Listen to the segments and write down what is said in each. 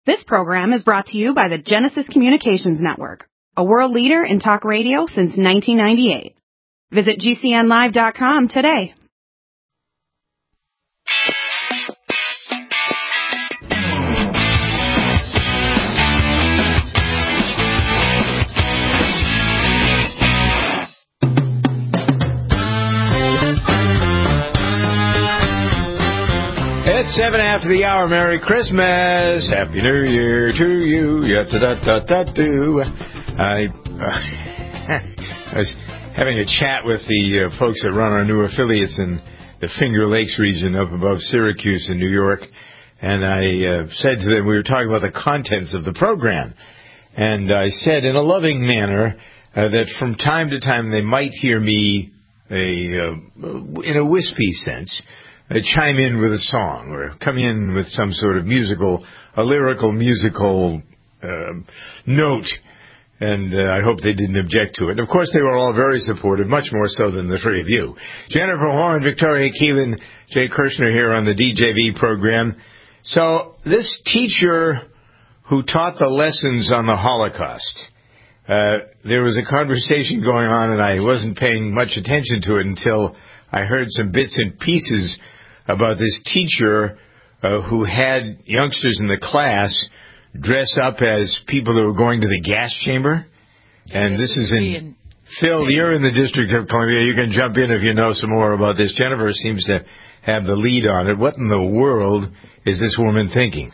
This program is brought to you by the Genesis Communications Network, a world leader in talk radio since 1998. Visit GCNlive.com today. It's 7 after the hour. Merry Christmas. Happy New Year to you. I was having a chat with the folks that run our new affiliates in the Finger Lakes region up above Syracuse in New York. And I said to them, we were talking about the contents of the program. And I said in a loving manner that from time to time they might hear me in a wispy sense chime in with a song or come in with some sort of lyrical musical note. And I hope they didn't object to it. And of course, they were all very supportive, much more so than the three of you. Jennifer Horn, Victoria Keelan, Jay Kirshner here on the DJV program. So this teacher who taught the lessons on the Holocaust, there was a conversation going on, and I wasn't paying much attention to it until I heard some bits and pieces about this teacher who had youngsters in the class dress up as people that were going to the gas chamber. And this is in Phil, you're in the District of Columbia. You can jump in if you know some more about this. Jennifer seems to have the lead on it. What in the world is this woman thinking?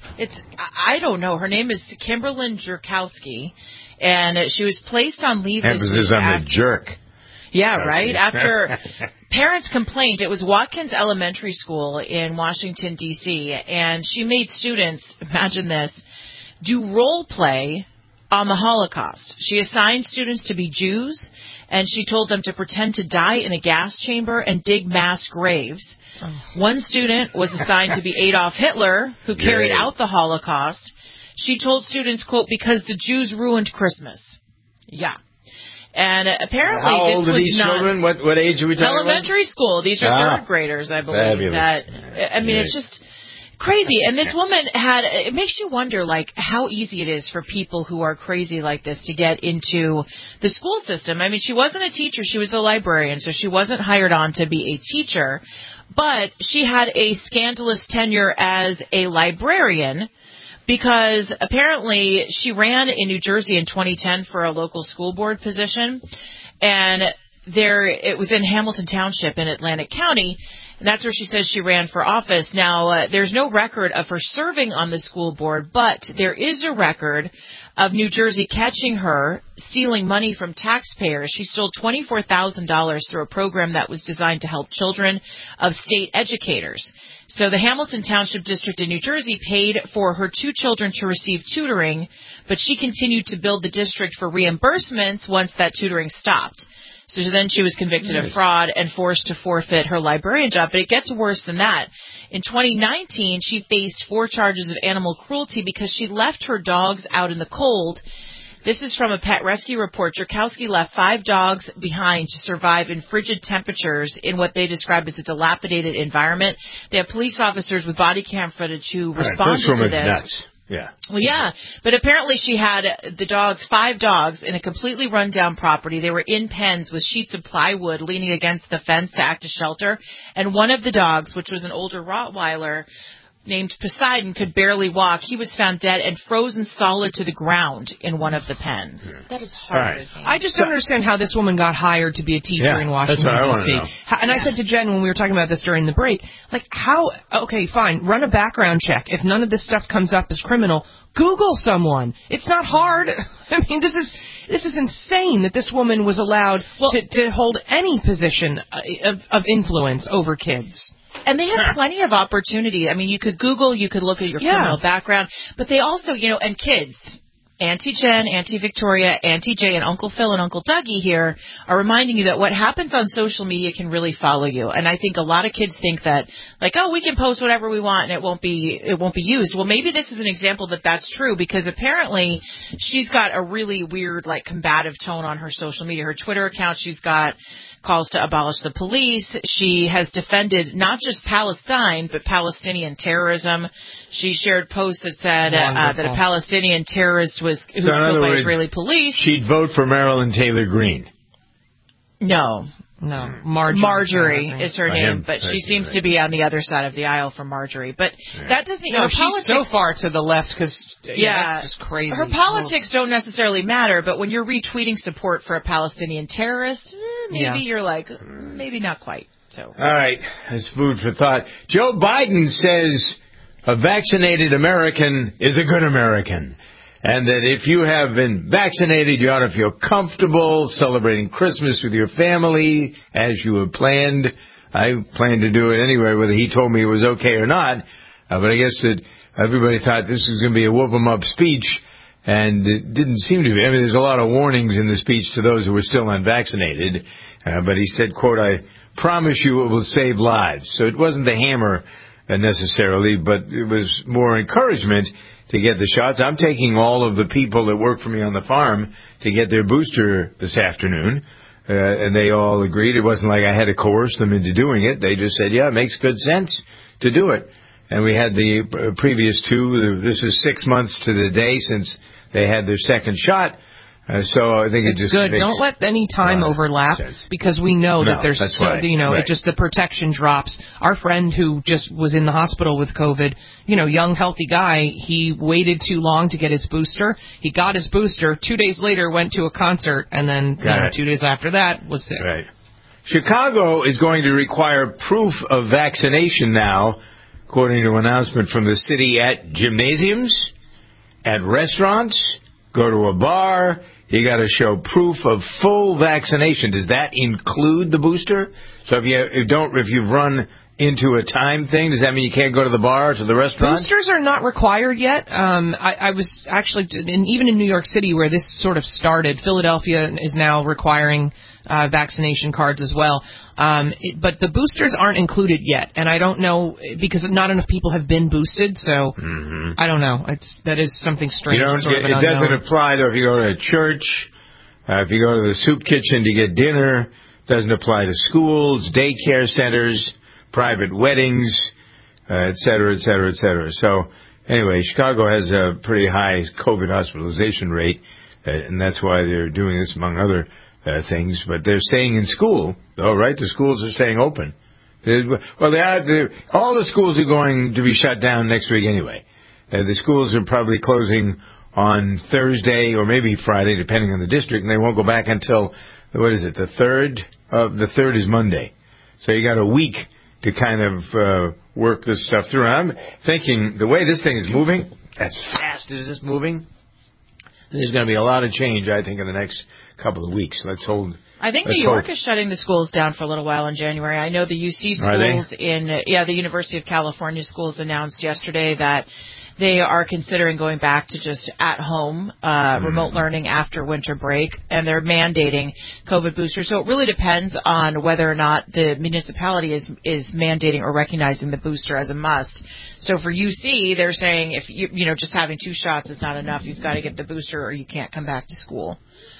I don't know. Her name is Kimberlyn Jerkowski, and she was placed on leave this week. Emphasis on the jerk. Yeah, right? After parents complained, it was Watkins Elementary School in Washington, D.C., and she made students, imagine this, do role play on the Holocaust. She assigned students to be Jews, and she told them to pretend to die in a gas chamber and dig mass graves. Oh. One student was assigned to be Adolf Hitler, who carried out the Holocaust. She told students, quote, because the Jews ruined Christmas. Yeah. And apparently how this old are these children? What age are we talking elementary about? school. These are third graders, I believe. Fabulous. It's just crazy. And this woman it makes you wonder, like, how easy it is for people who are crazy like this to get into the school system. I mean, she wasn't a teacher. She was a librarian, so she wasn't hired on to be a teacher. But she had a scandalous tenure as a librarian, because apparently she ran in New Jersey in 2010 for a local school board position, and it was in Hamilton Township in Atlantic County, and that's where she says she ran for office. Now, there's no record of her serving on the school board, but there is a record of New Jersey catching her stealing money from taxpayers. She stole $24,000 through a program that was designed to help children of state educators. So the Hamilton Township District in New Jersey paid for her two children to receive tutoring, but she continued to bill the district for reimbursements once that tutoring stopped. So then she was convicted of fraud and forced to forfeit her librarian job. But it gets worse than that. In 2019, she faced 4 charges of animal cruelty because she left her dogs out in the cold. This is from a pet rescue report. Jerkowski left 5 dogs behind to survive in frigid temperatures in what they describe as a dilapidated environment. They have police officers with body cam footage who responded to this. Nuts. Yeah. Well, yeah, but apparently she had 5 dogs in a completely run-down property. They were in pens with sheets of plywood leaning against the fence to act as shelter. And one of the dogs, which was an older Rottweiler named Poseidon, could barely walk. He was found dead and frozen solid to the ground in one of the pens. That is hard. Right. I just don't understand how this woman got hired to be a teacher in Washington, D.C. And I said to Jen when we were talking about this during the break, like, okay, fine, run a background check. If none of this stuff comes up as criminal, Google someone. It's not hard. I mean, this is insane that this woman was allowed to hold any position of influence over kids. And they had plenty of opportunity. I mean, you could Google, you could look at your criminal background, but they also, and kids, Auntie Jen, Auntie Victoria, Auntie Jay, and Uncle Phil and Uncle Dougie here are reminding you that what happens on social media can really follow you. And I think a lot of kids think that, like, oh, we can post whatever we want and it won't be used. Well, maybe this is an example that that's true, because apparently she's got a really weird, like, combative tone on her social media. Her Twitter account, she's got calls to abolish the police. She has defended not just Palestine, but Palestinian terrorism. She shared posts that said that a Palestinian terrorist who was killed by Israeli police. She'd vote for Marilyn Taylor Greene. No, Marjorie is her name, but she seems to be on the other side of the aisle from Marjorie. But that doesn't, her she's politics, so far to the left because that's just crazy. Her politics don't necessarily matter, but when you're retweeting support for a Palestinian terrorist, maybe you're like, maybe not quite. So. All right, that's food for thought. Joe Biden says a vaccinated American is a good American. And that if you have been vaccinated, you ought to feel comfortable celebrating Christmas with your family as you had planned. I planned to do it anyway, whether he told me it was okay or not. But I guess that everybody thought this was going to be a whoop-em-up speech, and it didn't seem to be. I mean, there's a lot of warnings in the speech to those who were still unvaccinated. But he said, quote, "I promise you it will save lives." So it wasn't the hammer necessarily, but it was more encouragement to get the shots. I'm taking all of the people that work for me on the farm to get their booster this afternoon, and they all agreed. It wasn't like I had to coerce them into doing it. They just said, yeah, it makes good sense to do it. And we had the previous two. This is 6 months to the day since they had their second shot. So I think it's good. Don't let any time overlap because we know that there's it just the protection drops. Our friend who just was in the hospital with COVID, young healthy guy, he waited too long to get his booster. He got his booster. 2 days later went to a concert, and then 2 days after that was sick. Right. Chicago is going to require proof of vaccination now, according to an announcement from the city, at gymnasiums, at restaurants, go to a bar. You got to show proof of full vaccination. Does that include the booster? So if you've run into a time thing, does that mean you can't go to the bar or to the restaurant? Boosters are not required yet. I was actually, even in New York City where this sort of started, Philadelphia is now requiring vaccination cards as well. But the boosters aren't included yet, and I don't know because not enough people have been boosted. So I don't know. That is something strange. It doesn't apply though if you go to a church, if you go to the soup kitchen to get dinner. Doesn't apply to schools, daycare centers, private weddings, et cetera, et cetera, et cetera. So anyway, Chicago has a pretty high COVID hospitalization rate, and that's why they're doing this among other things, but they're staying in school. Oh, right, the schools are staying open. Well, all the schools are going to be shut down next week anyway. The schools are probably closing on Thursday or maybe Friday, depending on the district, and they won't go back until, the 3rd? The 3rd is Monday. So you got a week to kind of work this stuff through. And I'm thinking the way this thing is moving, as fast as it's moving, there's going to be a lot of change, I think, in the next couple of weeks. I think New York is shutting the schools down for a little while in January. I know the UC schools the University of California schools announced yesterday that they are considering going back to just at-home remote learning after winter break, and they're mandating COVID boosters. So it really depends on whether or not the municipality is mandating or recognizing the booster as a must. So for UC, they're saying if just having 2 shots is not enough. You've got to get the booster or you can't come back to school.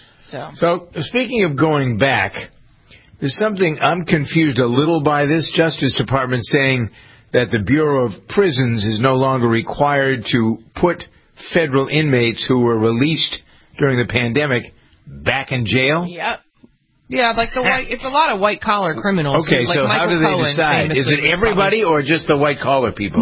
So speaking of going back, there's something I'm confused a little by this Justice Department saying that the Bureau of Prisons is no longer required to put federal inmates who were released during the pandemic back in jail. Yep. Yeah, like it's a lot of white-collar criminals. Okay, like so Michael how do they Cohen decide? Is it everybody or just the white-collar people?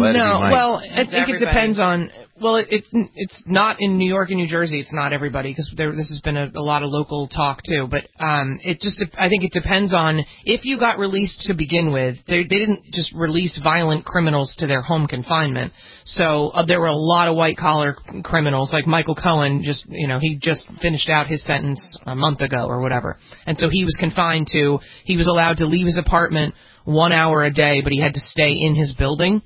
I think it depends on... Well, it's not in New York and New Jersey. It's not everybody because this has been a lot of local talk too. But I think it depends on if you got released to begin with. They didn't just release violent criminals to their home confinement. So there were a lot of white collar criminals like Michael Cohen. He just finished out his sentence a month ago or whatever, and so he was confined to. He was allowed to leave his apartment 1 hour a day, but he had to stay in his building.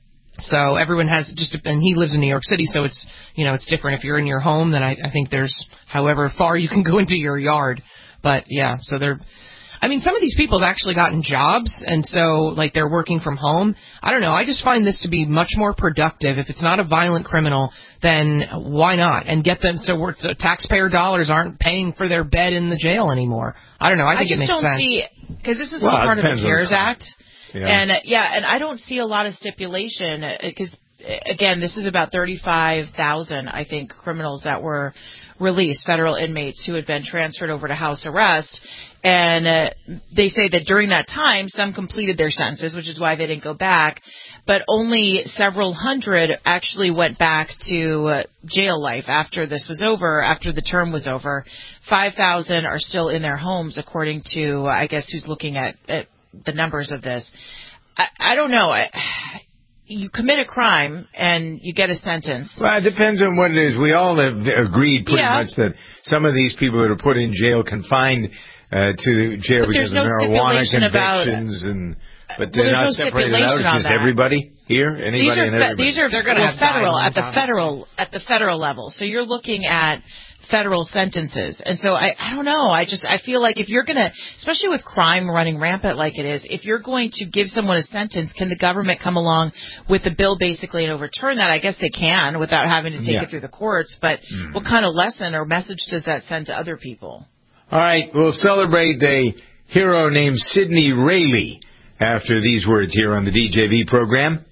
So everyone has and he lives in New York City, so it's different. If you're in your home, then I think there's however far you can go into your yard. But yeah, so I mean, some of these people have actually gotten jobs, and so, like, they're working from home. I don't know. I just find this to be much more productive. If it's not a violent criminal, then why not? And get them so taxpayer dollars aren't paying for their bed in the jail anymore. I don't know. I think it makes sense. I just don't see, because this is all part of the CARES Act. Yeah. And I don't see a lot of stipulation, because, again, this is about 35,000, I think, criminals that were released, federal inmates who had been transferred over to house arrest. And they say that during that time, some completed their sentences, which is why they didn't go back. But only several hundred actually went back to jail life after this was over, after the term was over. 5,000 are still in their homes, according to, I guess, who's looking at the numbers of this. I don't know. You commit a crime and you get a sentence. Well, it depends on what it is. We all have agreed pretty much that some of these people that are put in jail, confined to jail because of marijuana convictions, but they're not separated out. It's just everybody here, anybody and everybody. They're going to have at the federal level. So you're looking at federal sentences. And so I don't know. I feel like if you're going to, especially with crime running rampant like it is, if you're going to give someone a sentence, can the government come along with a bill basically and overturn that? I guess they can without having to take it through the courts. But what kind of lesson or message does that send to other people? All right. We'll celebrate a hero named Sidney Rayleigh after these words here on the DJV program.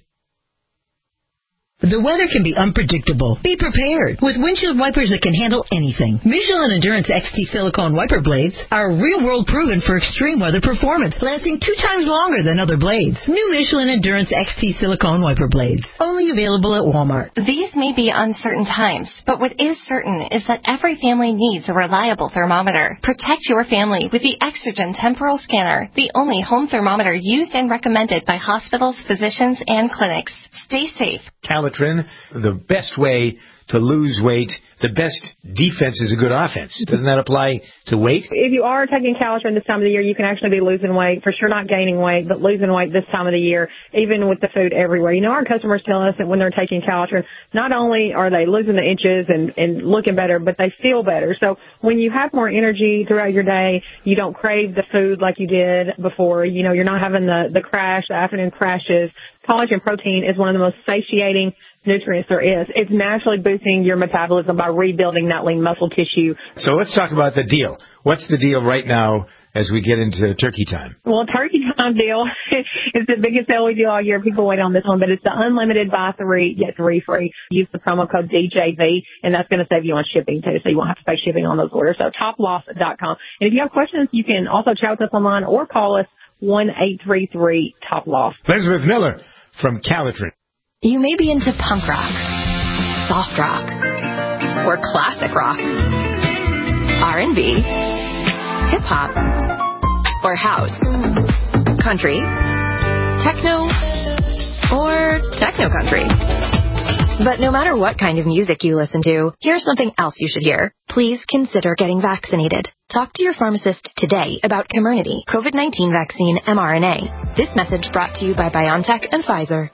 The weather can be unpredictable. Be prepared with windshield wipers that can handle anything. Michelin Endurance XT silicone wiper blades are real-world proven for extreme weather performance, lasting 2 times longer than other blades. New Michelin Endurance XT silicone wiper blades, only available at Walmart. These may be uncertain times, but what is certain is that every family needs a reliable thermometer. Protect your family with the Exergen Temporal Scanner, the only home thermometer used and recommended by hospitals, physicians, and clinics. Stay safe. Calitrin, the best way to lose weight, the best defense is a good offense. Doesn't that apply to weight? If you are taking Calitrin this time of the year, you can actually be losing weight. For sure not gaining weight, but losing weight this time of the year, even with the food everywhere. You know, our customers tell us that when they're taking Calitrin, not only are they losing the inches and looking better, but they feel better. So when you have more energy throughout your day, you don't crave the food like you did before. You know, you're not having the crash, the afternoon crashes. Collagen protein is one of the most satiating nutrients there is. It's naturally boosting your metabolism by rebuilding that lean muscle tissue. So let's talk about the deal. What's the deal right now as we get into turkey time? Well, turkey time deal is the biggest sale we do all year. People wait on this one, but it's the unlimited buy 3, get 3 free. Use the promo code DJV, and that's going to save you on shipping too, so you won't have to pay shipping on those orders. So toploss.com. And if you have questions, you can also chat with us online or call us 1-833-TOP-LOSS. Elizabeth Miller from Calitrin. You may be into punk rock, soft rock, or classic rock, R&B, hip-hop, or house, country, techno, or techno-country. But no matter what kind of music you listen to, here's something else you should hear. Please consider getting vaccinated. Talk to your pharmacist today about Comirnaty, COVID-19 vaccine mRNA. This message brought to you by BioNTech and Pfizer.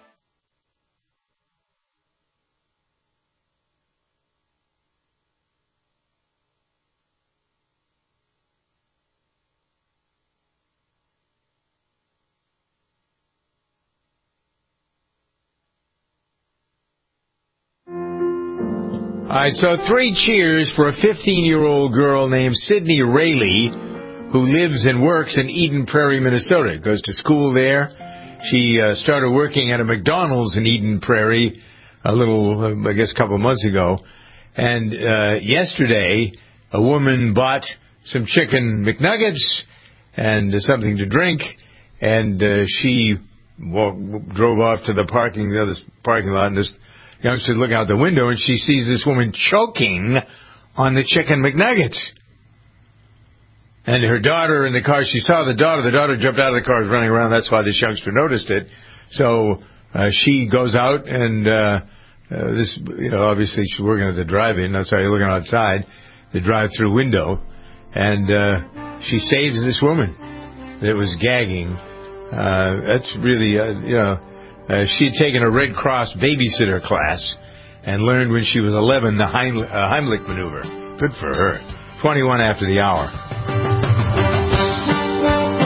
All right, so 3 cheers for a 15-year-old girl named Sidney Rayleigh, who lives and works in Eden Prairie, Minnesota. Goes to school there. She started working at a McDonald's in Eden Prairie a couple of months ago. And yesterday, a woman bought some chicken McNuggets and something to drink, and she drove off to the other parking lot, and this youngster looking out the window, and she sees this woman choking on the chicken McNuggets. And her daughter in the car, she saw the daughter. The daughter jumped out of the car, was running around. That's why this youngster noticed it. So she goes out, and obviously she's working at the drive-in. That's why you're looking outside, the drive-through window. And she saves this woman that was gagging. That's really, she had taken a Red Cross babysitter class and learned when she was 11 the Heimlich maneuver. Good for her. 21 after the hour.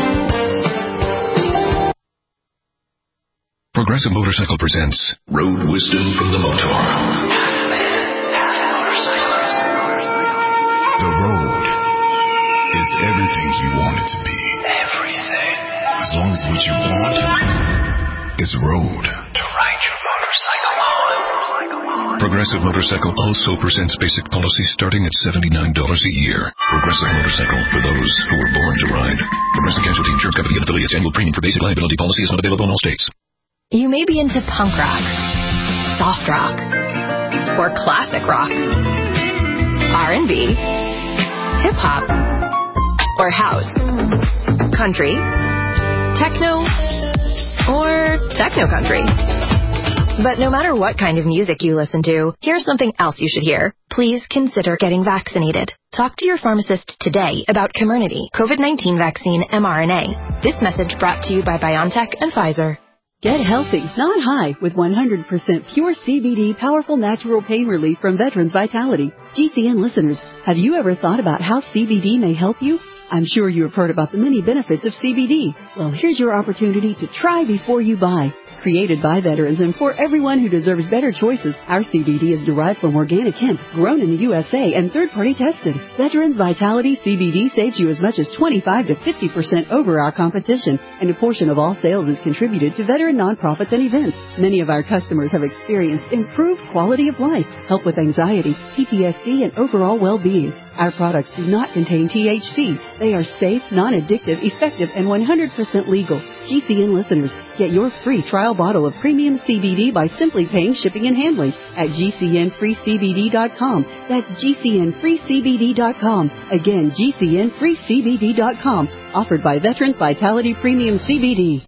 Progressive Motorcycle presents Road Wisdom from the Motor. Half man, half motorcycle. The road is everything you want it to be. Everything. As long as what you want is road to ride your motorcycle on. Progressive Motorcycle also presents basic policies starting at $79 a year. Progressive Motorcycle, for those who were born to ride. Progressive Casualty Insurance Company and affiliates. Annual premium for basic liability policy is not available in all states. You may be into punk rock, soft rock, or classic rock, R&B, hip-hop, or house, country, techno, or techno-country. But no matter what kind of music you listen to, here's something else you should hear. Please consider getting vaccinated. Talk to your pharmacist today about Comirnaty, COVID-19 vaccine mRNA. This message brought to you by BioNTech and Pfizer. Get healthy, not high, with 100% pure CBD powerful natural pain relief from Veterans Vitality. GCN listeners, have you ever thought about how CBD may help you? I'm sure you have heard about the many benefits of CBD. Well, here's your opportunity to try before you buy. Created by veterans and for everyone who deserves better choices, our CBD is derived from organic hemp, grown in the USA, and third-party tested. Veterans Vitality CBD saves you as much as 25 to 50% over our competition, and a portion of all sales is contributed to veteran nonprofits and events. Many of our customers have experienced improved quality of life, help with anxiety, PTSD, and overall well-being. Our products do not contain THC. They are safe, non-addictive, effective, and 100% legal. GCN listeners, get your free trial bottle of premium CBD by simply paying shipping and handling at GCNFreeCBD.com. That's GCNFreeCBD.com. Again, GCNFreeCBD.com. Offered by Veterans Vitality Premium CBD.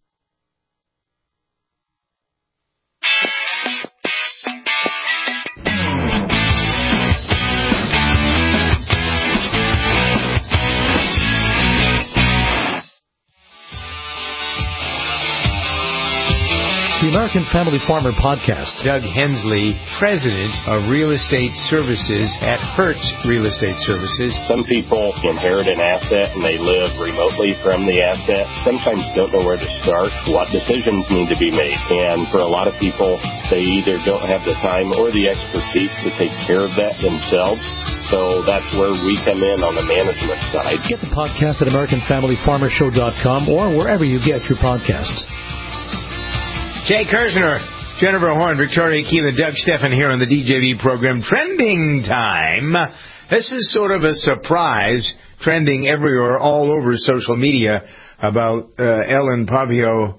The American Family Farmer Podcast. Doug Hensley, President of Real Estate Services at Hertz Real Estate Services. Some people inherit an asset and they live remotely from the asset. Sometimes don't know where to start, what decisions need to be made. And for a lot of people, they either don't have the time or the expertise to take care of that themselves. So that's where we come in on the management side. Get the podcast at AmericanFamilyFarmerShow.com or wherever you get your podcasts. Jay Kersner, Jennifer Horn, Victoria Keelan, Doug Steffen here on the DJV program. Trending time. This is sort of a surprise, trending everywhere, all over social media, about Ellen Pompeo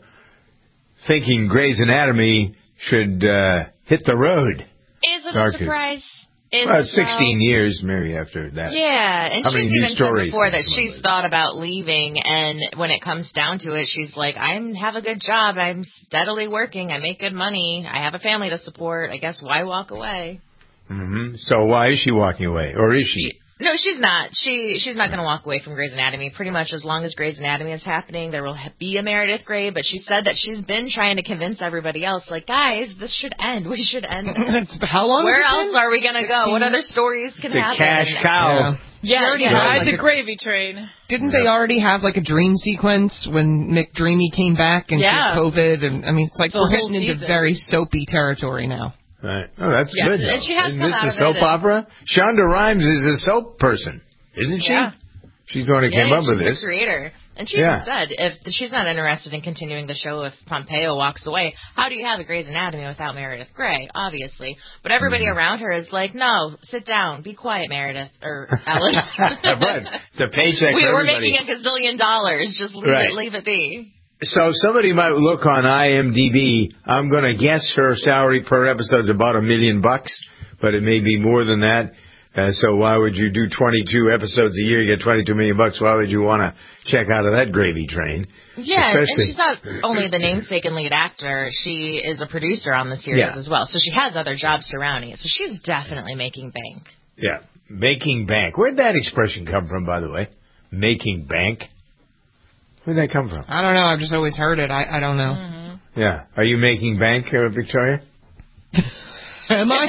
thinking Grey's Anatomy should hit the road. Is it a surprise? Well, 16 years, Mary, after that. Yeah, and she's even said before that she's like thought about leaving, and when it comes down to it, she's like, I have a good job, I'm steadily working, I make good money, I have a family to support, I guess why walk away? Mm-hmm. So why is she walking away, or is she? No, she's not. She's not going to walk away from Grey's Anatomy. Pretty much as long as Grey's Anatomy is happening, there will be a Meredith Grey. But she said that she's been trying to convince everybody else, like, guys, this should end. We should end. How long? Where else are we going to go? What other stories can happen? It's a cash cow. Yeah, already ride the gravy train. Didn't they already have like a dream sequence when McDreamy came back and she had COVID? And I mean, it's like we're getting into very soapy territory now. Right. Oh, that's good. And she has Isn't come this out a of soap it opera? Shonda Rhimes is a soap person, isn't she? Yeah. She's the one who came up with this. this. She's the creator. And she even said if she's not interested in continuing the show if Pompeo walks away, how do you have a Grey's Anatomy without Meredith Grey? Obviously. But everybody around her is like, no, sit down. Be quiet, Meredith. Or Ellen. Right. It's a paycheck for everybody. We're making $1 gazillion. Just leave it be. So somebody might look on IMDb. I'm going to guess her salary per episode is about $1 million, but it may be more than that. So why would you do 22 episodes a year? You get $22 million. Why would you want to check out of that gravy train? Yeah, and she's not only the namesake and lead actor. She is a producer on the series as well. So she has other jobs surrounding it. So she's definitely making bank. Yeah, making bank. Where'd that expression come from, by the way? Making bank? Where'd that come from? I don't know. I've just always heard it. I don't know. Mm-hmm. Yeah. Are you making bank, Victoria? Am I?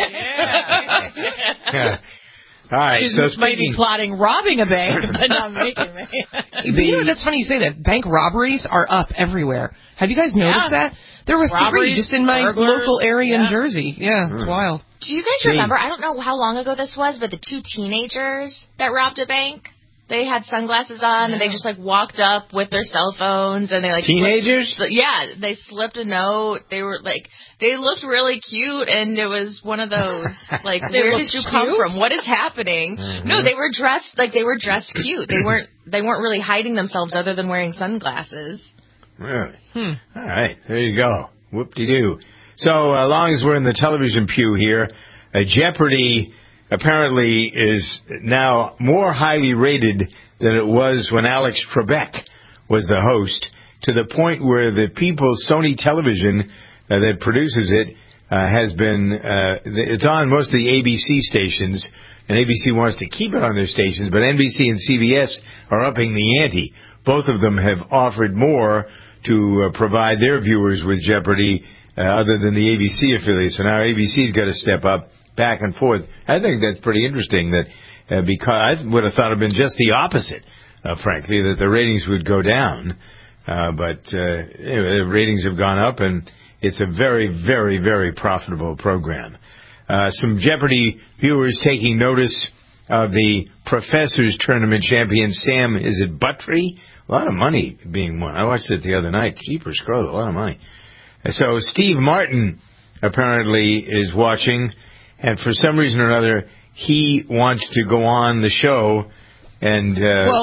Yeah. All right. She's so maybe plotting robbing a bank, but not making bank. You know, that's funny you say that. Bank robberies are up everywhere. Have you guys noticed that? There were three just in my local area in Jersey. Yeah, it's wild. Do you guys remember, I don't know how long ago this was, but the 2 teenagers that robbed a bank? They had sunglasses on, and they just, like, walked up with their cell phones, and they, like... Teenagers? They slipped a note. They were, like... They looked really cute, and it was one of those, like, where did you come from? What is happening? Mm-hmm. No, they were dressed cute. They weren't really hiding themselves other than wearing sunglasses. Really? All right, there you go. Whoop-de-doo. So, as long as we're in the television pew here, Jeopardy apparently is now more highly rated than it was when Alex Trebek was the host, to the point where the Sony Television that produces it has been, it's on most of the ABC stations, and ABC wants to keep it on their stations, but NBC and CBS are upping the ante. Both of them have offered more to provide their viewers with Jeopardy other than the ABC affiliate. So now ABC's got to step up back and forth. I think that's pretty interesting that because I would have thought it would have been just the opposite, frankly, that the ratings would go down. But anyway, the ratings have gone up, and it's a very, very, very profitable program. Some Jeopardy viewers taking notice of the Professors Tournament champion, Sam, is it Buttrey? A lot of money being won. I watched it the other night. Keepers scroll, a lot of money. So Steve Martin apparently is watching, and for some reason or another, he wants to go on the show and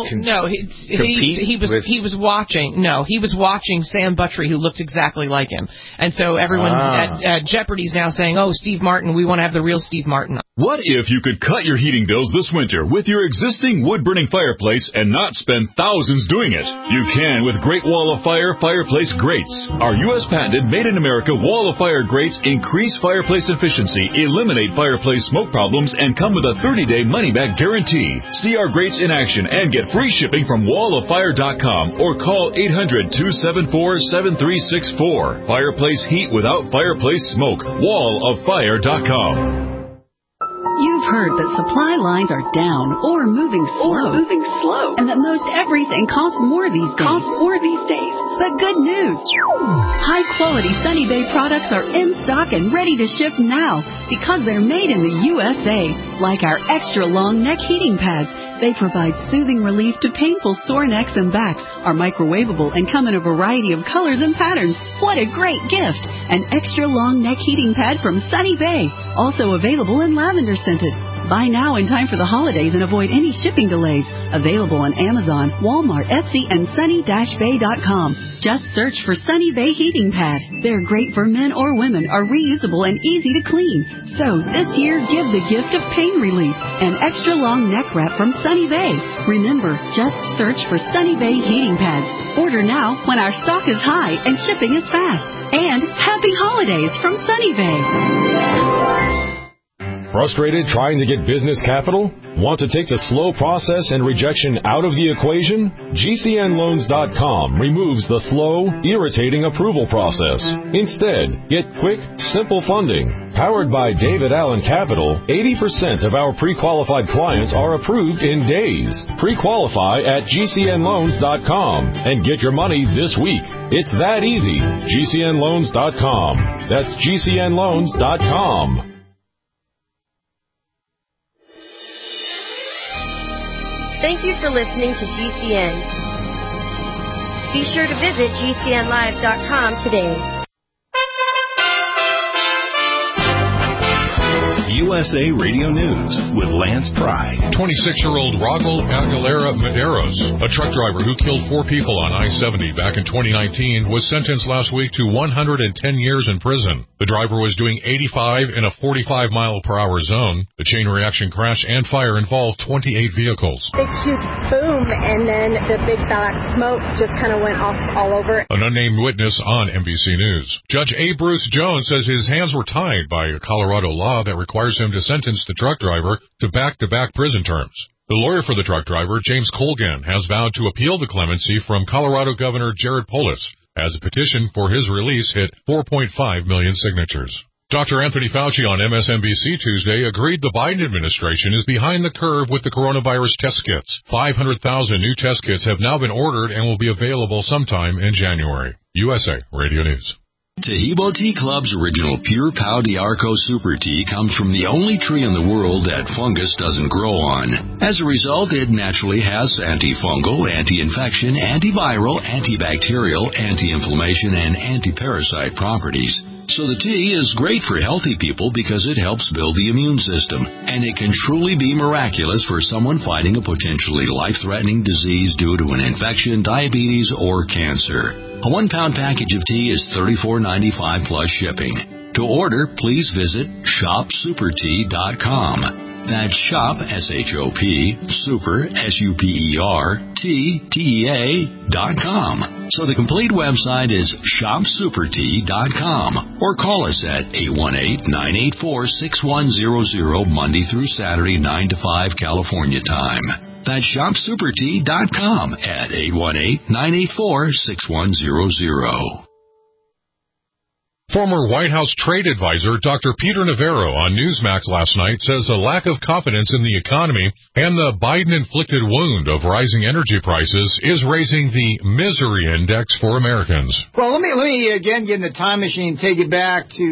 he was watching. No, he was watching Sam Buttrey, who looks exactly like him, and so everyone's at Jeopardy's now saying, "Oh, Steve Martin, we want to have the real Steve Martin." What if you could cut your heating bills this winter with your existing wood-burning fireplace and not spend thousands doing it? You can with Great Wall of Fire fireplace grates. Our U.S. patented, made-in-America Wall of Fire grates increase fireplace efficiency, eliminate fireplace smoke problems, and come with a 30-day money-back guarantee. See our grates in action and get free shipping from walloffire.com or call 800-274-7364. Fireplace heat without fireplace smoke. walloffire.com. You've heard that supply lines are down or moving slow. And that most everything costs more these days. But good news. High-quality Sunny Bay products are in stock and ready to ship now because they're made in the USA. Like our extra-long neck heating pads. They provide soothing relief to painful sore necks and backs, are microwavable, and come in a variety of colors and patterns. What a great gift! An extra-long neck heating pad from Sunny Bay, also available in lavender scented. Buy now in time for the holidays and avoid any shipping delays. Available on Amazon, Walmart, Etsy, and sunny-bay.com. Just search for Sunny Bay Heating Pad. They're great for men or women, are reusable and easy to clean. So this year, give the gift of pain relief. An extra long neck wrap from Sunny Bay. Remember, just search for Sunny Bay Heating Pads. Order now when our stock is high and shipping is fast. And happy holidays from Sunny Bay. Frustrated trying to get business capital? Want to take the slow process and rejection out of the equation? GCNloans.com removes the slow, irritating approval process. Instead, get quick, simple funding. Powered by David Allen Capital, 80% of our pre-qualified clients are approved in days. Pre-qualify at GCNloans.com and get your money this week. It's that easy. GCNloans.com. That's GCNloans.com. Thank you for listening to GCN. Be sure to visit GCNlive.com today. USA Radio News with Lance Pry. 26-year-old Raul Aguilera Medeiros, a truck driver who killed 4 people on I-70 back in 2019, was sentenced last week to 110 years in prison. The driver was doing 85 in a 45-mile-per-hour zone. The chain reaction crash and fire involved 28 vehicles. Big, huge boom, and then the big black smoke just kind of went off all over. An unnamed witness on NBC News. Judge A. Bruce Jones says his hands were tied by a Colorado law that requires him to sentence the truck driver to back-to-back prison terms. The lawyer for the truck driver, James Colgan, has vowed to appeal the clemency from Colorado Governor Jared Polis, as a petition for his release hit 4.5 million signatures. Dr. Anthony Fauci on MSNBC Tuesday agreed the Biden administration is behind the curve with the coronavirus test kits. 500,000 new test kits have now been ordered and will be available sometime in January. USA Radio News. Tahibo Tea Club's original Pure Pau d'Arco Super Tea comes from the only tree in the world that fungus doesn't grow on. As a result, it naturally has antifungal, anti-infection, antiviral, antibacterial, anti-inflammation, and anti-parasite properties. So the tea is great for healthy people because it helps build the immune system, and it can truly be miraculous for someone fighting a potentially life-threatening disease due to an infection, diabetes, or cancer. A 1-pound package of tea is $34.95 plus shipping. To order, please visit shopsupertea.com. That's shop, S-H-O-P, super, S-U-P-E-R, T-T-E-A.com. So the complete website is shopsupertea.com, or call us at 818-984-6100 Monday through Saturday, 9 to 5 California time. That's shopsupertea.com at 818-984-6100. Former White House trade advisor Dr. Peter Navarro on Newsmax last night says a lack of confidence in the economy and the Biden-inflicted wound of rising energy prices is raising the misery index for Americans. Well, let me again get in the time machine and take it back to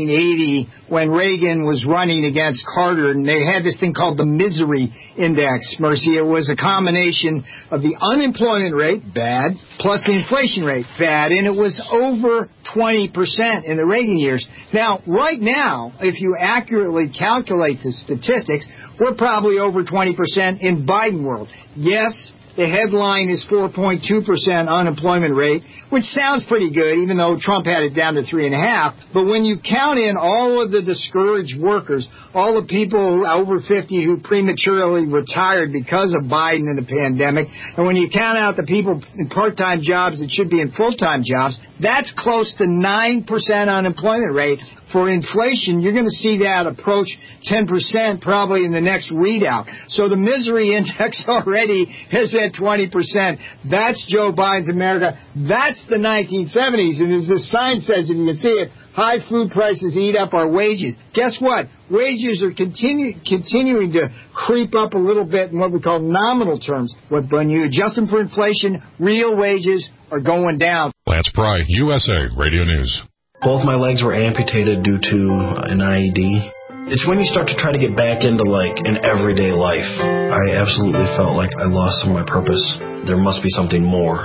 1980 when Reagan was running against Carter, and they had this thing called the misery index, Mercy. It was a combination of the unemployment rate, bad, plus the inflation rate, bad, and it was over 20% in the Reagan years. Now, right now, if you accurately calculate the statistics, we're probably over 20% in Biden world. Yes, the headline is 4.2% unemployment rate, which sounds pretty good, even though Trump had it down to 3.5%. But when you count in all of the discouraged workers, all the people over 50 who prematurely retired because of Biden and the pandemic, and when you count out the people in part-time jobs that should be in full-time jobs, that's close to 9% unemployment rate. For inflation, you're going to see that approach 10% probably in the next readout. So the misery index already is at 20%. That's Joe Biden's America. That's the 1970s. And as the sign says, if you can see it, high food prices eat up our wages. Guess what? Wages are continuing to creep up a little bit in what we call nominal terms. When you adjust them for inflation, real wages are going down. Lance Pry, USA Radio News. Both my legs were amputated due to an IED. It's when you start to try to get back into, an everyday life. I absolutely felt like I lost some of my purpose. There must be something more.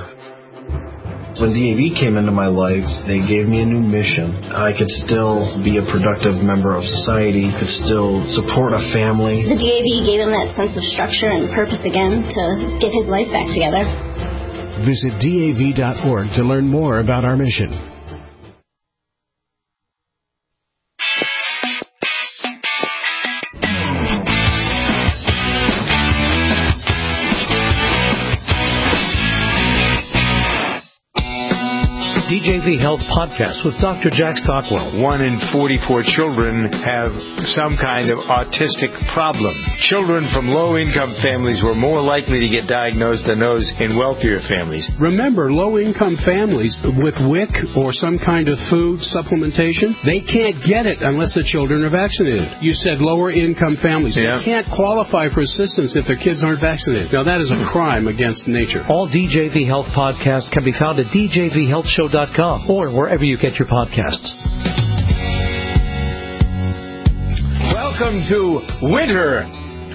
When DAV came into my life, they gave me a new mission. I could still be a productive member of society, could still support a family. The DAV gave him that sense of structure and purpose again to get his life back together. Visit DAV.org to learn more about our mission. DJV Health Podcast with Dr. Jack Stockwell. 1 in 44 children have some kind of autistic problem. Children from low-income families were more likely to get diagnosed than those in wealthier families. Remember, low-income families with WIC or some kind of food supplementation, they can't get it unless the children are vaccinated. You said lower-income families. Yeah. They can't qualify for assistance if their kids aren't vaccinated. Now, that is a crime against nature. All DJV Health podcasts can be found at DJVHealthShow.com or wherever you get your podcasts. Welcome to winter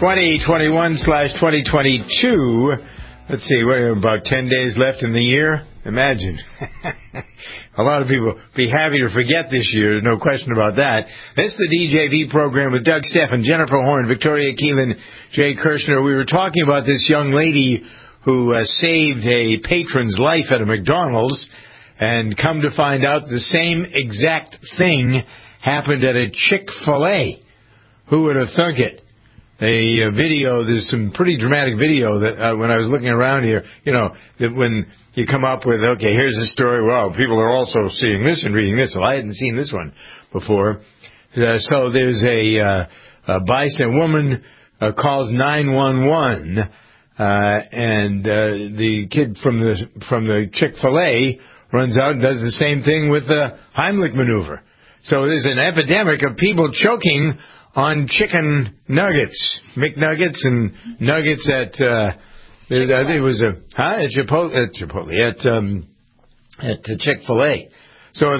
2021/2022. Let's see, we're about 10 days left in the year. Imagine. A lot of people be happy to forget this year, no question about that. This is the DJV program with Doug Steffen, Jennifer Horn, Victoria Keelan, Jay Kirshner. We were talking about this young lady who saved a patron's life at a McDonald's. And come to find out, the same exact thing happened at a Chick-fil-A. Who would have thunk it? There's some pretty dramatic video that when I was looking around here, that when you come up with, okay, here's the story, well, people are also seeing this and reading this. Well, I hadn't seen this one before. So there's a Bison woman calls 911, and the kid from the Chick-fil-A runs out and does the same thing with the Heimlich maneuver. So there's an epidemic of people choking on chicken nuggets, McNuggets and nuggets at I think it was at Chipotle at Chick-fil-A. So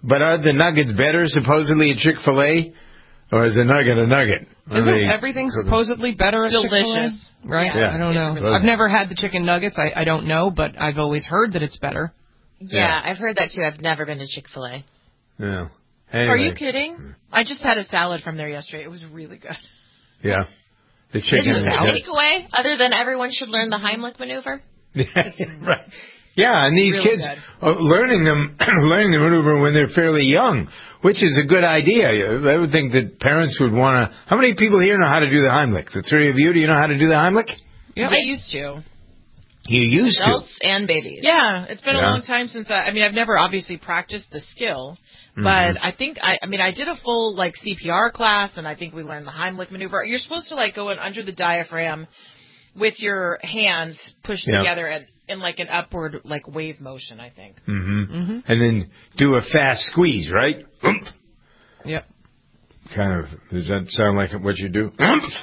But are the nuggets better, supposedly, at Chick-fil-A? Or is a nugget a nugget? Isn't everything supposedly better at Chick-fil-A? Delicious. Right? Yeah. I don't know. Really I've never had the chicken nuggets. I don't know, but I've always heard that it's better. Yeah, I've heard that too. I've never been to Chick-fil-A. Yeah. Anyway. Are you kidding? I just had a salad from there yesterday. It was really good. Yeah. The chicken Is there a takeaway other than everyone should learn the Heimlich maneuver? Right. Yeah, and these really kids learning the maneuver when they're fairly young, which is a good idea. I would think that parents would want to. How many people here know how to do the Heimlich? The three of you, do you know how to do the Heimlich? Yeah, I used to. You used Adults and babies. Yeah, it's been a long time since I've never obviously practiced the skill, but I think I did a full CPR class, and I think we learned the Heimlich maneuver. You're supposed to go in under the diaphragm with your hands pushed together and in an upward wave motion, I think. And then do a fast squeeze, right? Yep. Kind of. Does that sound like what you do?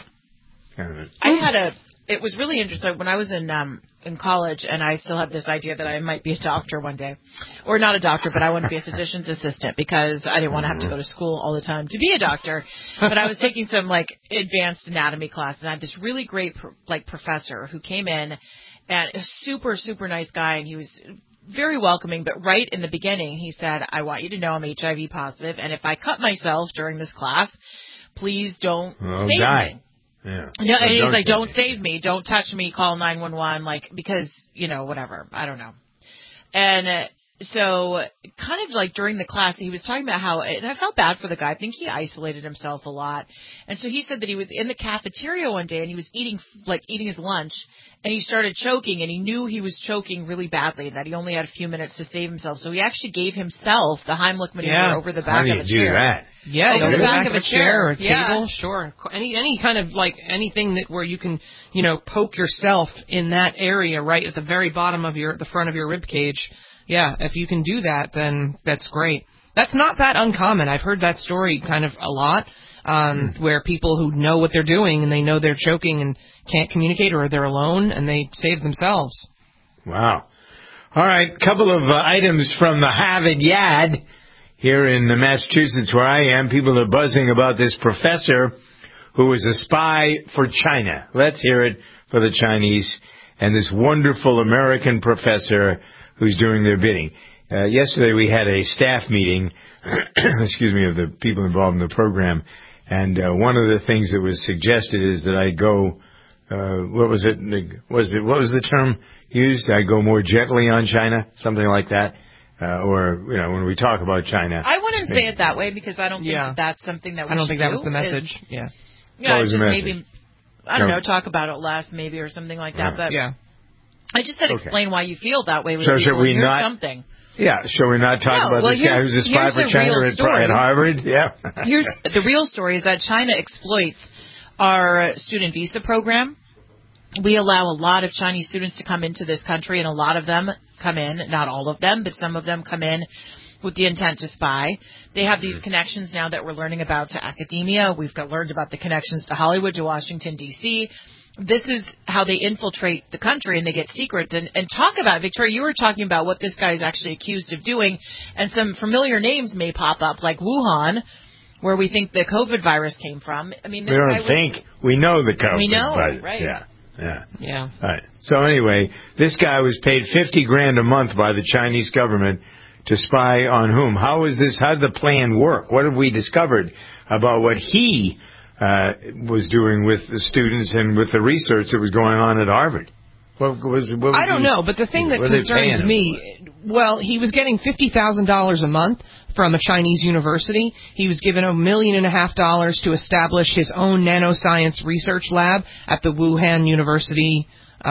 Kind of. It was really interesting when I was in college, and I still had this idea that I might be a doctor one day. Or not a doctor, but I wanted to be a physician's assistant because I didn't want to have to go to school all the time to be a doctor. But I was taking some advanced anatomy class, and I had this really great professor who came in, and a super, super nice guy, and he was very welcoming. But right in the beginning, he said, "I want you to know I'm HIV positive, and if I cut myself during this class, please don't save me." Yeah. No, and he's like, "Don't save me, don't touch me, call 911, because whatever, I don't know." And so, kind of during the class, he was talking about how, and I felt bad for the guy. I think he isolated himself a lot, and so he said that he was in the cafeteria one day and he was eating his lunch, and he started choking, and he knew he was choking really badly, and that he only had a few minutes to save himself. So he actually gave himself the Heimlich maneuver over the back of a chair. How do you do that? Yeah, over the back of a chair or a table, sure. Any kind of anything where you can poke yourself in that area right at the very bottom of the front of your rib cage. Yeah, if you can do that, then that's great. That's not that uncommon. I've heard that story kind of a lot, where people who know what they're doing and they know they're choking and can't communicate, or they're alone and they save themselves. Wow. All right, couple of items from the Harvard Yard here in Massachusetts where I am. People are buzzing about this professor who was a spy for China. Let's hear it for the Chinese and this wonderful American professor who's doing their bidding. Yesterday we had a staff meeting, excuse me, of the people involved in the program, and one of the things that was suggested is that I go, what was the term used? I go more gently on China, something like that. Or when we talk about China. I wouldn't say it that way because I don't think that's something that we should do. I don't think that was the message. Yeah, it's just maybe, I don't know, talk about it less maybe or something like that. But I just said explain why you feel that way with people. Should we not? Something. Yeah, shall we not talk about this guy who's a spy for China at Harvard? Yeah. Here's the real story: is that China exploits our student visa program. We allow a lot of Chinese students to come into this country, and a lot of them come in, not all of them, but some of them come in with the intent to spy. They have these connections now that we're learning about to academia. We've learned about the connections to Hollywood, to Washington, D.C., this is how they infiltrate the country, and they get secrets. And talk about, Victoria, you were talking about what this guy is actually accused of doing, and some familiar names may pop up, like Wuhan, where we think the COVID virus came from. I mean, we don't think. We know the COVID. We know, right? Yeah. All right. So anyway, this guy was paid $50,000 a month by the Chinese government to spy on whom? How is this? How did the plan work? What have we discovered about what he was doing with the students and with the research that was going on at Harvard? I don't know, but the thing that concerns me, well, he was getting $50,000 a month from a Chinese university. He was given $1.5 million to establish his own nanoscience research lab at the Wuhan University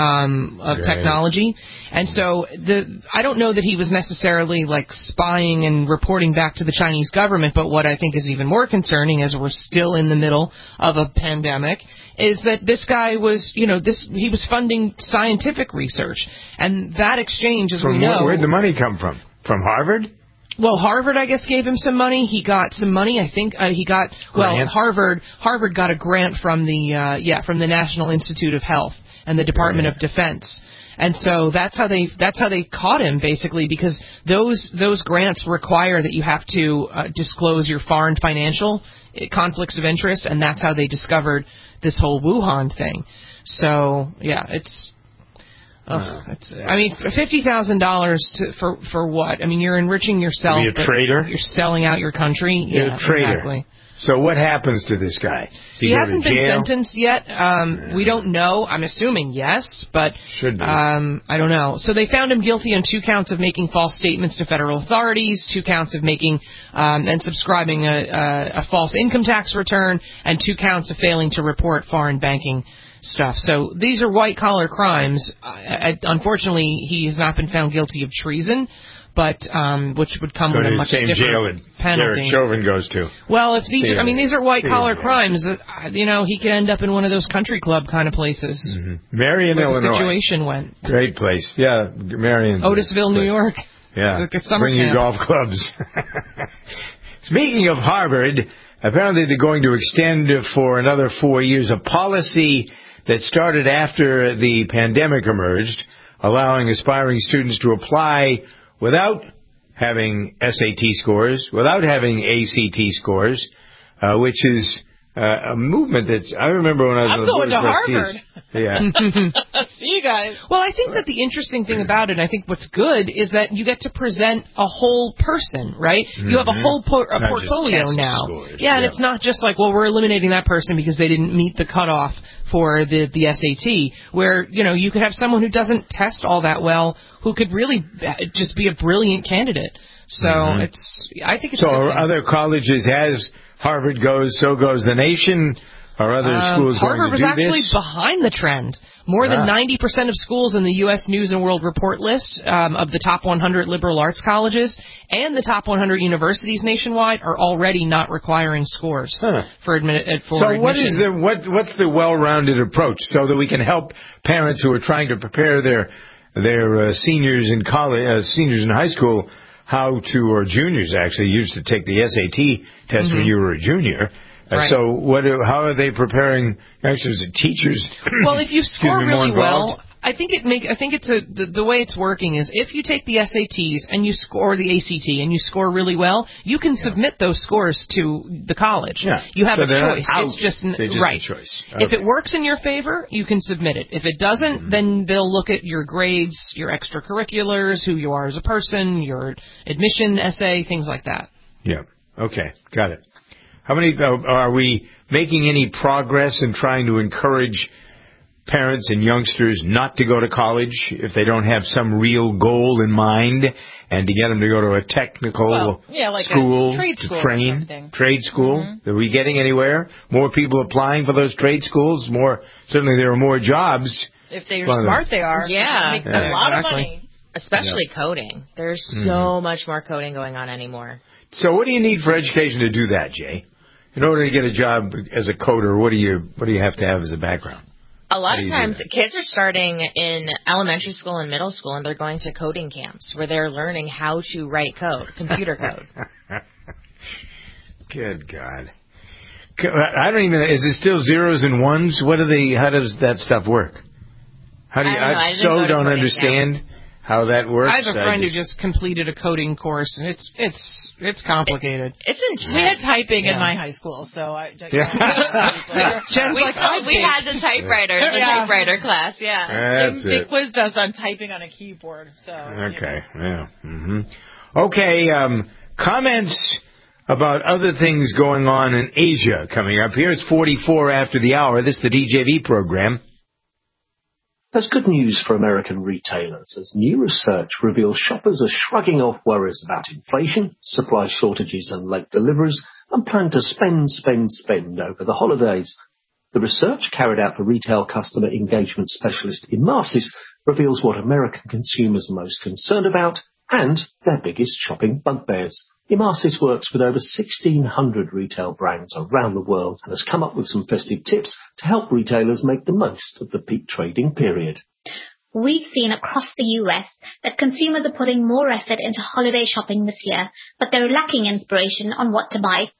of Technology. And so I don't know that he was necessarily spying and reporting back to the Chinese government, but what I think is even more concerning, as we're still in the middle of a pandemic, is that this guy was, he was funding scientific research. And that exchange, as we know... Where'd the money come from? From Harvard? Well, Harvard, I guess, gave him some money. He got some money. I think he got... Grants? Well, Harvard got a grant from the National Institute of Health and the Department of Defense. And so that's how they caught him, basically, because those grants require that you have to disclose your foreign financial conflicts of interest, and that's how they discovered this whole Wuhan thing. So yeah, it's I mean, $50,000 for what? I mean, you're enriching yourself. Be a traitor. You're selling out your country. You're a traitor. Exactly. So what happens to this guy? He hasn't been sentenced yet. We don't know. I'm assuming yes, but should be. I don't know. So they found him guilty on 2 counts of making false statements to federal authorities, 2 counts of making and subscribing a false income tax return, and 2 counts of failing to report foreign banking stuff. So these are white-collar crimes. Unfortunately, he has not been found guilty of treason, but which would come with a much different penalty. Derek Chauvin goes to. Well, if these are white-collar crimes, he could end up in one of those country club kind of places. Mm-hmm. Marion, Illinois. The situation went. Great place. Yeah, Marion. Otisville, New York. Yeah. It's like a summer Bring camp. your golf clubs. Speaking of Harvard, apparently they're going to extend for another 4 years a policy that started after the pandemic emerged, allowing aspiring students to apply without having SAT scores, without having ACT scores, which is a movement that's, I remember when I was on the board of trustees. Yeah. See you guys. Well, I think that the interesting thing about it, I think what's good, is that you get to present a whole person, right? Mm-hmm. You have a whole portfolio now. Scores. Yeah, and it's not just like, well, we're eliminating that person because they didn't meet the cutoff for the SAT, where, you could have someone who doesn't test all that well, who could really just be a brilliant candidate. So I think it's so other colleges, as Harvard goes, so goes the nation. Are other schools Harvard going to do this? Harvard was actually behind the trend. More than 90% of schools in the U.S. News and World Report list of the top 100 liberal arts colleges and the top 100 universities nationwide are already not requiring scores for admission. So what's the well-rounded approach so that we can help parents who are trying to prepare their seniors in college, seniors in high school, or juniors actually, used to take the SAT test when you were a junior. Right. So how are they preparing actually as teachers? Well, if you score really well, I think the way it's working is if you take the SATs and you score the ACT and you score really well, you can submit those scores to the college. Yeah. You have so a choice. It's just right. A choice. Okay. If it works in your favor, you can submit it. If it doesn't, then they'll look at your grades, your extracurriculars, who you are as a person, your admission essay, things like that. Yeah. Okay. Got it. How many are we making any progress in trying to encourage parents and youngsters not to go to college if they don't have some real goal in mind, and to get them to go to a technical school, a trade school, to train? Trade school. Mm-hmm. Are we getting anywhere? More people applying for those trade schools? Certainly there are more jobs. If they're smart, they are. Yeah. They make a lot of money. Especially coding. There's so much more coding going on anymore. So what do you need for education to do that, Jay? In order to get a job as a coder, what do you have to have as a background? A lot of times, kids are starting in elementary school and middle school, and they're going to coding camps where they're learning how to write code, computer code. Good God. I don't even, is it still zeros and ones? How does that stuff work? I don't understand how that works. I have a friend who just completed a coding course, and it's complicated. It's intense. We had typing in my high school, so Jen's we had the typewriter in the typewriter class. Yeah, they quizzed us on typing on a keyboard. So okay, yeah. Mm-hmm. Okay, comments about other things going on in Asia coming up here. It's 44 after the hour. This is the DJV program. There's good news for American retailers as new research reveals shoppers are shrugging off worries about inflation, supply shortages and late deliveries, and plan to spend over the holidays. The research carried out for retail customer engagement specialist Emarsys reveals what American consumers are most concerned about and their biggest shopping bugbears. Emarsys works with over 1,600 retail brands around the world and has come up with some festive tips to help retailers make the most of the peak trading period. We've seen across the US that consumers are putting more effort into holiday shopping this year, but they're lacking inspiration on what to buy.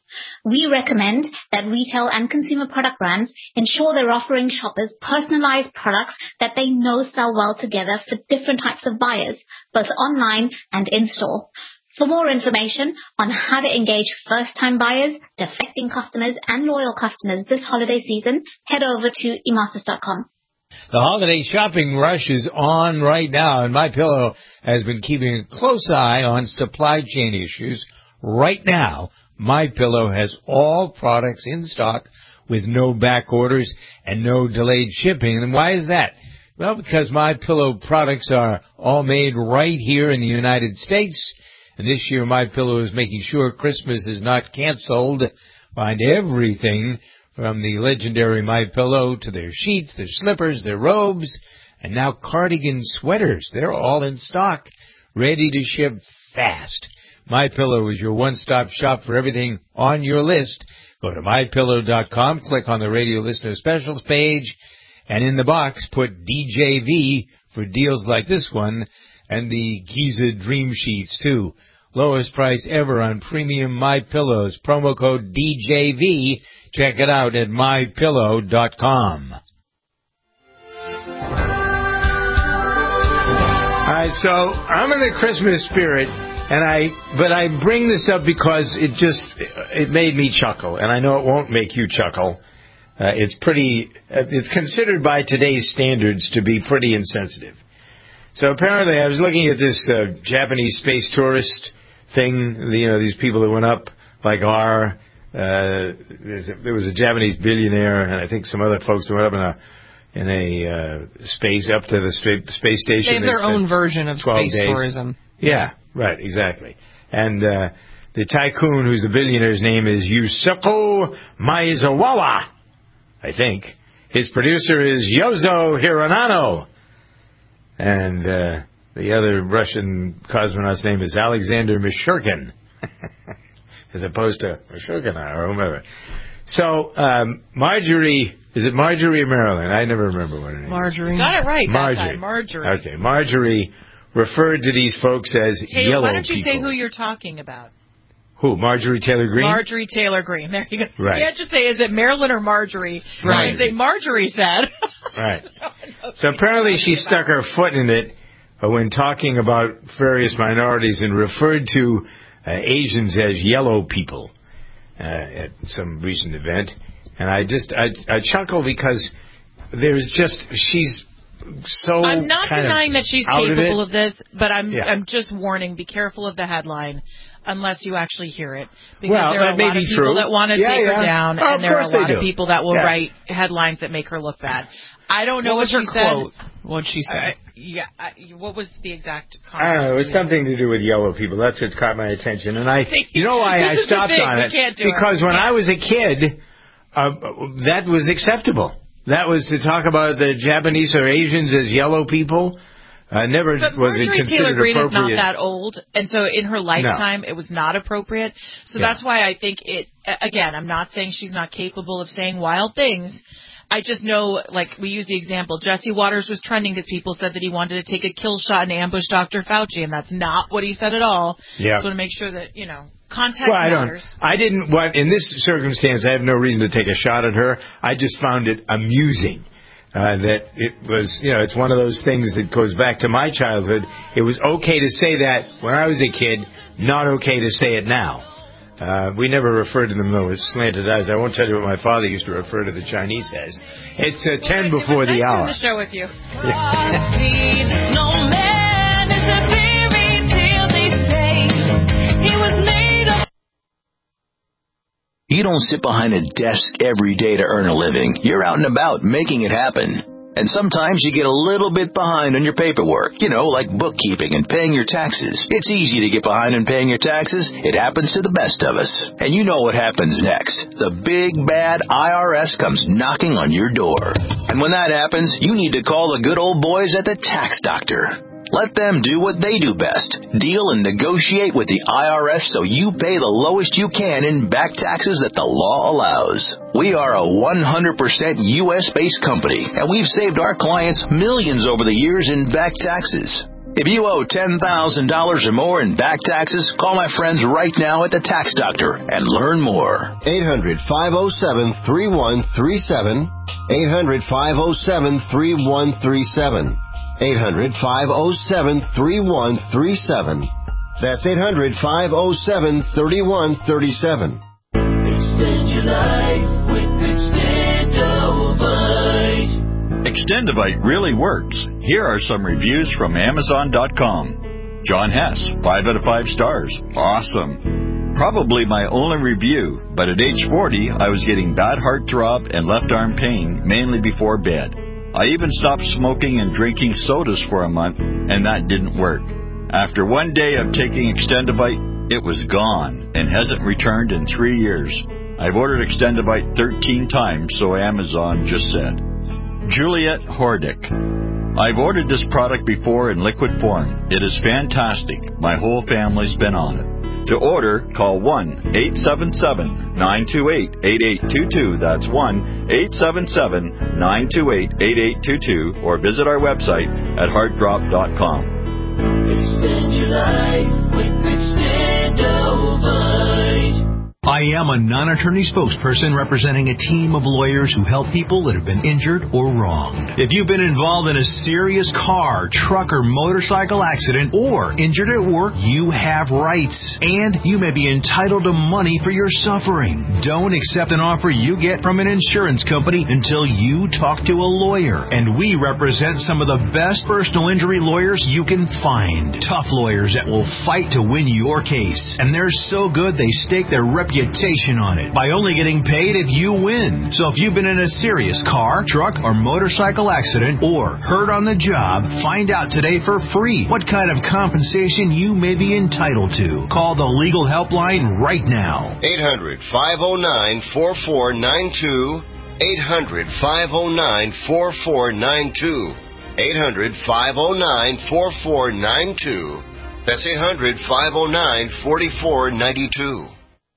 We recommend that retail and consumer product brands ensure they're offering shoppers personalized products that they know sell well together for different types of buyers, both online and in-store. For more information on how to engage first-time buyers, defecting customers, and loyal customers this holiday season, head over to emasters.com. The holiday shopping rush is on right now, and MyPillow has been keeping a close eye on supply chain issues. Right now, MyPillow has all products in stock with no back orders and no delayed shipping. And why is that? Well, because MyPillow products are all made right here in the United States. And this year, MyPillow is making sure Christmas is not canceled. Find everything from the legendary MyPillow to their sheets, their slippers, their robes, and now cardigan sweaters. They're all in stock, ready to ship fast. MyPillow is your one-stop shop for everything on your list. Go to MyPillow.com, click on the Radio Listener Specials page, and in the box, put DJV for deals like this one, and the Giza Dream Sheets, too. Lowest price ever on premium MyPillows. Promo code DJV. Check it out at MyPillow.com. All right, so I'm in the Christmas spirit, but I bring this up because it made me chuckle, and I know it won't make you chuckle. It's considered by today's standards to be pretty insensitive. So apparently, I was looking at this Japanese space tourist thing. These people that went up like there was a Japanese billionaire, and I think some other folks that went up in a space up to the space station. They have their own version of space tourism. Yeah, right, exactly. And the tycoon, who's the billionaire's name is Yusuke Maezawa, I think. His producer is Yozo Hironano. And the other Russian cosmonaut's name is Alexander Mishurkin, as opposed to Mishurkina or whomever. So, Marjorie, is it Marjorie or Marilyn? I never remember what her name is. Marjorie. You got it right Marjorie. that time. Marjorie. Okay, Marjorie referred to these folks as Taylor, yellow why don't you people. say who you're talking about? Who? Marjorie Taylor Greene? Marjorie Taylor Greene. There you go. Right. You can't just say, is it Marilyn or Marjorie? Right. You say Marjorie said. Right. So apparently she stuck her foot in it when talking about various minorities and referred to Asians as yellow people at some recent event. And I chuckle because she's so I'm not denying that she's capable of this, but I'm just warning, be careful of the headline unless you actually hear it. Because there are a lot of people that want to take her down, and there are a lot of people that will write headlines that make her look bad. I don't know what she said. What'd she say? What was the exact context? I don't know. It was something to do with yellow people. That's what caught my attention. And you know why I stopped on it? Because when I was a kid, that was acceptable. That was to talk about the Japanese or Asians as yellow people. Never was it considered appropriate. But Marjorie Taylor Greene is not that old, and so in her lifetime, it was not appropriate. So that's why I think again, I'm not saying she's not capable of saying wild things. I just know, like, we use the example, Jesse Waters was trending because people said that he wanted to take a kill shot and ambush Dr. Fauci, and that's not what he said at all. Yeah. So to make sure that, context matters. In this circumstance, I have no reason to take a shot at her. I just found it amusing. That it was, it's one of those things that goes back to my childhood. It was okay to say that when I was a kid, not okay to say it now. We never referred to them, though, as slanted eyes. I won't tell you what my father used to refer to the Chinese as. It's 10 before the hour. Nice to the show with you. You don't sit behind a desk every day to earn a living. You're out and about making it happen. And sometimes you get a little bit behind on your paperwork, like bookkeeping and paying your taxes. It's easy to get behind on paying your taxes. It happens to the best of us. And you know what happens next. The big, bad IRS comes knocking on your door. And when that happens, you need to call the good old boys at the Tax Doctor. Let them do what they do best. Deal and negotiate with the IRS so you pay the lowest you can in back taxes that the law allows. We are a 100% U.S.-based company, and we've saved our clients millions over the years in back taxes. If you owe $10,000 or more in back taxes, call my friends right now at the Tax Doctor and learn more. 800-507-3137. 800-507-3137. 800-507-3137. That's 800-507-3137. Extend your life with Extendovite. Extendovite really works. Here are some reviews from Amazon.com. John Hess, 5 out of 5 stars. Awesome. Probably my only review, but at age 40, I was getting bad heartthrob and left arm pain, mainly before bed. I even stopped smoking and drinking sodas for a month, and that didn't work. After one day of taking Extendovite, it was gone and hasn't returned in 3 years. I've ordered Extendovite 13 times, so Amazon just said. Juliet Hordick. I've ordered this product before in liquid form. It is fantastic. My whole family's been on it. To order, call 1-877-928-8822. That's 1-877-928-8822. Or visit our website at heartdrop.com. Extend your life with Extendovite. I am a non-attorney spokesperson representing a team of lawyers who help people that have been injured or wronged. If you've been involved in a serious car, truck, or motorcycle accident or injured at work, you have rights, and you may be entitled to money for your suffering. Don't accept an offer you get from an insurance company until you talk to a lawyer. And we represent some of the best personal injury lawyers you can find. Tough lawyers that will fight to win your case. And they're so good they stake their reputation on it by only getting paid if you win. So if you've been in a serious car, truck, or motorcycle accident or hurt on the job, find out today for free what kind of compensation you may be entitled to. Call the legal helpline right now. 800-509-4492. 800-509-4492. 800-509-4492. That's 800-509-4492.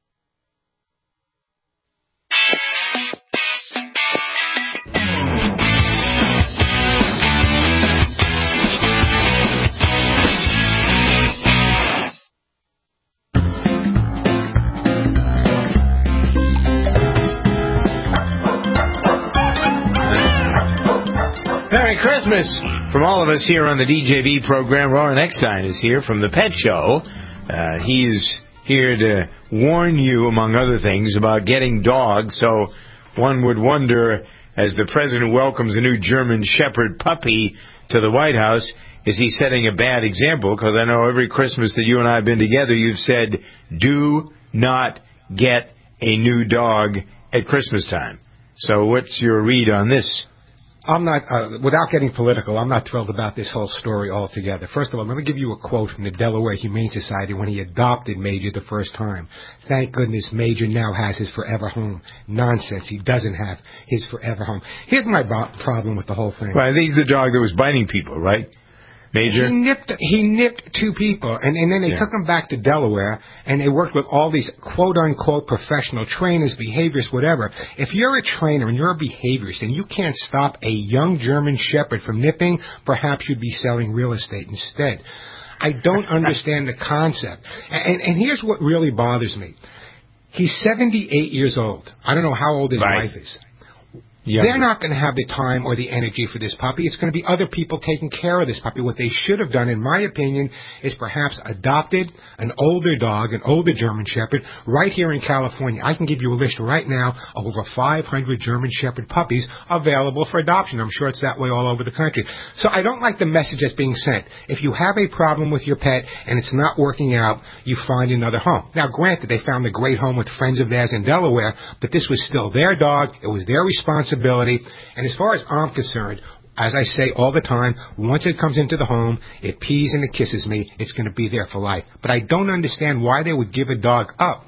Merry Christmas from all of us here on the DJV program. Warren Eckstein is here from the Pet Show. He's here to warn you, among other things, about getting dogs. So one would wonder, as the president welcomes a new German Shepherd puppy to the White House, is he setting a bad example? Because I know every Christmas that you and I have been together, you've said, do not get a new dog at Christmas time. So what's your read on this? I'm not, without getting political, I'm not thrilled about this whole story altogether. First of all, let me give you a quote from the Delaware Humane Society when he adopted Major the first time. Thank goodness Major now has his forever home. Nonsense. He doesn't have his forever home. Here's my problem with the whole thing. Well, I think he's the dog that was biting people, right? Major? He nipped two people, and then they took him back to Delaware, and they worked with all these quote-unquote professional trainers, behaviorists, whatever. If you're a trainer and you're a behaviorist and you can't stop a young German Shepherd from nipping, perhaps you'd be selling real estate instead. I don't understand the concept. And here's what really bothers me. He's 78 years old. I don't know how old his wife is. They're not going to have the time or the energy for this puppy. It's going to be other people taking care of this puppy. What they should have done, in my opinion, is perhaps adopted an older dog, an older German Shepherd, right here in California. I can give you a list right now of over 500 German Shepherd puppies available for adoption. I'm sure it's that way all over the country. So I don't like the message that's being sent. If you have a problem with your pet and it's not working out, you find another home. Now, granted, they found a great home with friends of theirs in Delaware, but this was still their dog. It was their responsibility. And as far as I'm concerned, as I say all the time, once it comes into the home, it pees and it kisses me, it's going to be there for life. But I don't understand why they would give a dog up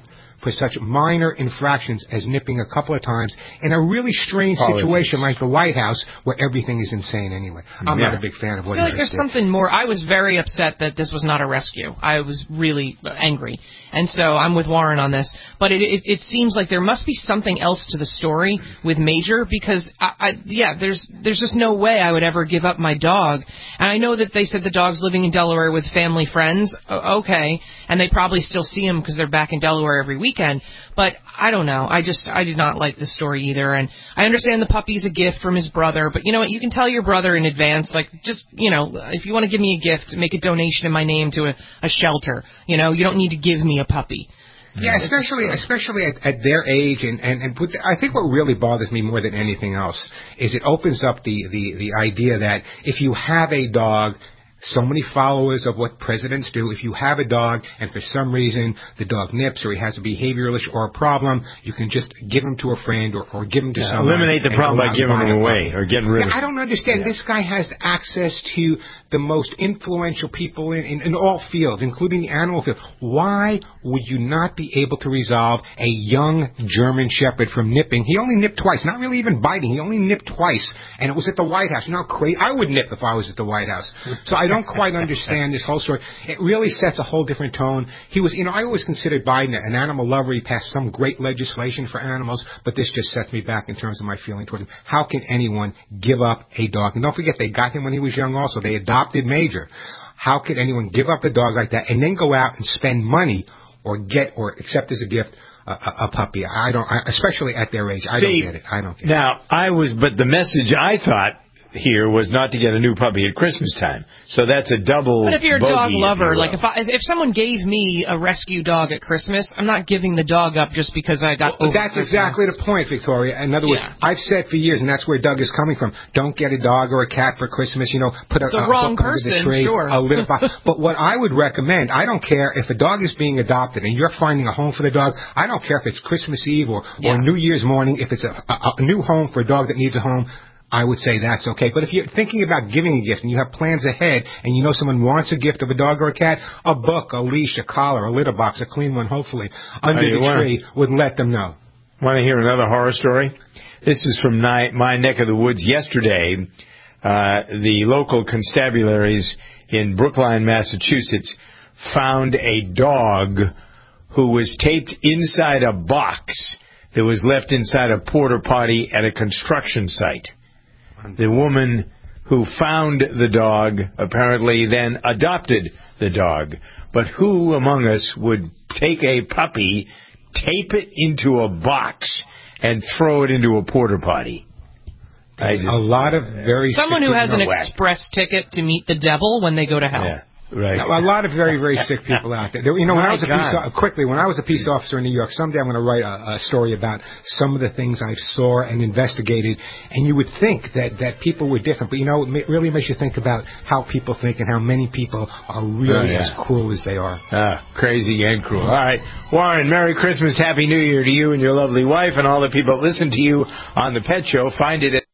for such minor infractions as nipping a couple of times in a really strange situation like the White House where everything is insane anyway. I'm not a big fan of what I feel like there's something more. I was very upset that this was not a rescue. I was really angry. And so I'm with Warren on this. But it seems like there must be something else to the story with Major because, there's just no way I would ever give up my dog. And I know that they said the dog's living in Delaware with family friends. Okay. And they probably still see him because they're back in Delaware every weekend. But I don't know. I did not like this story either. And I understand the puppy's a gift from his brother. But you know what? You can tell your brother in advance, like, just, if you want to give me a gift, make a donation in my name to a shelter. You don't need to give me a puppy. Yeah, especially at their age, and I think what really bothers me more than anything else is it opens up the idea that if you have a dog, so many followers of what presidents do, if you have a dog and for some reason the dog nips or he has a behavioral issue or a problem, you can just give him to a friend or give him to someone. Eliminate the problem by giving him away or getting rid of him. I don't understand. Yeah. This guy has access to the most influential people in all fields, including the animal field. Why would you not be able to resolve a young German Shepherd from nipping? He only nipped twice, not really even biting. He only nipped twice, and it was at the White House. You know how crazy? I would nip if I was at the White House. So I don't quite understand this whole story. It really sets a whole different tone. He was, I always considered Biden an animal lover. He passed some great legislation for animals, but this just sets me back in terms of my feeling toward him. How can anyone give up a dog? And don't forget, they got him when he was young also. They adopted Major. How could anyone give up a dog like that and then go out and spend money or accept as a gift a puppy? Especially at their age. I don't get it. Now, but the message I thought here was not to get a new puppy at Christmas time. So that's a double. But if you're a dog lover, like if someone gave me a rescue dog at Christmas, I'm not giving the dog up just because I got over That's Christmas. Exactly the point, Victoria. In other words, I've said for years, and that's where Doug is coming from, don't get a dog or a cat for Christmas, put a wrong book person, under the tree, sure. a little box. But what I would recommend, I don't care if a dog is being adopted and you're finding a home for the dog, I don't care if it's Christmas Eve or New Year's morning, if it's a new home for a dog that needs a home, I would say that's okay. But if you're thinking about giving a gift and you have plans ahead and you know someone wants a gift of a dog or a cat, a book, a leash, a collar, a litter box, a clean one, hopefully, under the tree would let them know. Want to hear another horror story? This is from my neck of the woods. Yesterday, the local constabularies in Brookline, Massachusetts, found a dog who was taped inside a box that was left inside a porta potty at a construction site. The woman who found the dog apparently then adopted the dog. But who among us would take a puppy, tape it into a box, and throw it into a porta potty? A lot of very someone who has an express ticket to meet the devil when they go to hell. Yeah. Right. Now, a lot of very, very sick people out there. When I was a peace officer in New York, someday I'm going to write a story about some of the things I saw and investigated, and you would think that people were different, but it really makes you think about how people think and how many people are really as cruel as they are. Crazy and cruel. All right. Warren, Merry Christmas, Happy New Year to you and your lovely wife and all the people that listen to you on The Pet Show. Find it at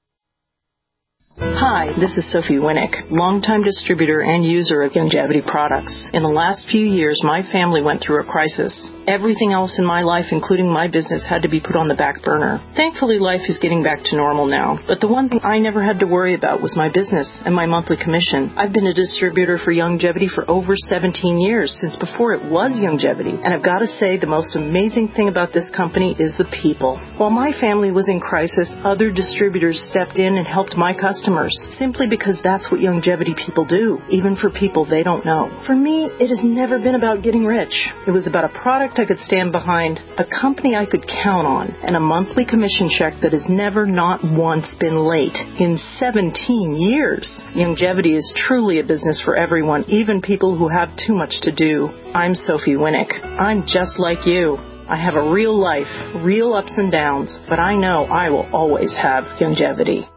Hi, this is Sophie Winnick, longtime distributor and user of Youngevity products. In the last few years, my family went through a crisis. Everything else in my life, including my business, had to be put on the back burner. Thankfully, life is getting back to normal now. But the one thing I never had to worry about was my business and my monthly commission. I've been a distributor for Youngevity for over 17 years, since before it was Youngevity. And I've got to say, the most amazing thing about this company is the people. While my family was in crisis, other distributors stepped in and helped my customers, simply because that's what Youngevity people do, even for people they don't know. For me, it has never been about getting rich. It was about a product I could stand behind, a company I could count on, and a monthly commission check that has never not once been late in 17 years. Youngevity is truly a business for everyone, even people who have too much to do. I'm Sophie Winnick. I'm just like you. I have a real life, real ups and downs, but I know I will always have Youngevity.